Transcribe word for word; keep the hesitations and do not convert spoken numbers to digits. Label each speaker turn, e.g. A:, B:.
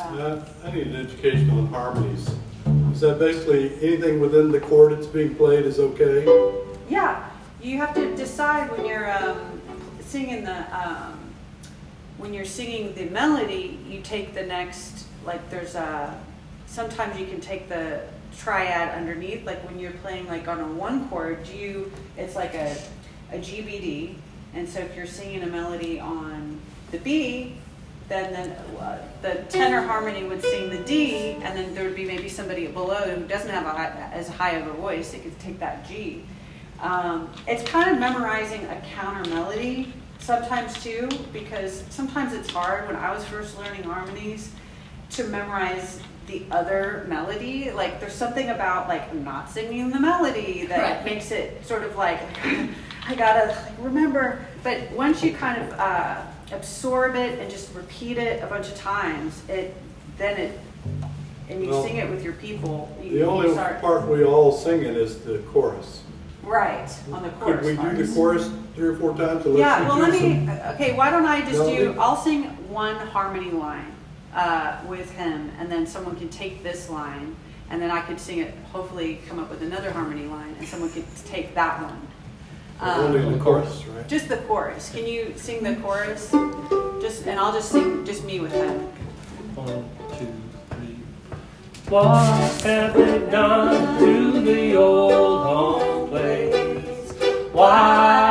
A: Uh, I need an education on harmonies. Is that basically anything within the chord that's being played is okay?
B: Yeah, you have to decide when you're um, singing the um, when you're singing the melody. You take the next, like there's a. Sometimes you can take the triad underneath, like when you're playing like on a one chord, you it's like a a G B D, and so if you're singing a melody on the B, then the, uh, the tenor harmony would sing the D, and then there would be maybe somebody below who doesn't have a high, as high of a voice. They could take that G. Um, it's kind of memorizing a counter melody sometimes too, because sometimes it's hard when I was first learning harmonies to memorize the other melody. Like there's something about like not singing the melody that right. makes it sort of like I gotta like, remember. But once you kind of uh, absorb it and just repeat it a bunch of times, it then it and you well, sing it with your people. You,
A: the only
B: start,
A: part we all sing in is the chorus.
B: Right, on the chorus.
A: Could we
B: parts.
A: do the chorus three or four times? To let
B: yeah.
A: you
B: Well,
A: do
B: let me.
A: some
B: Okay. Why don't I just
A: melody?
B: do? I'll sing one harmony line uh, with him, and then someone can take this line, and then I could sing it. Hopefully, come up with another harmony line, and someone could take that one.
A: Um, Only the chorus, right?
B: Just the chorus. Can you sing the chorus? Just and I'll just sing just me with him.
C: One, two, three. What have they done to the old home place? Why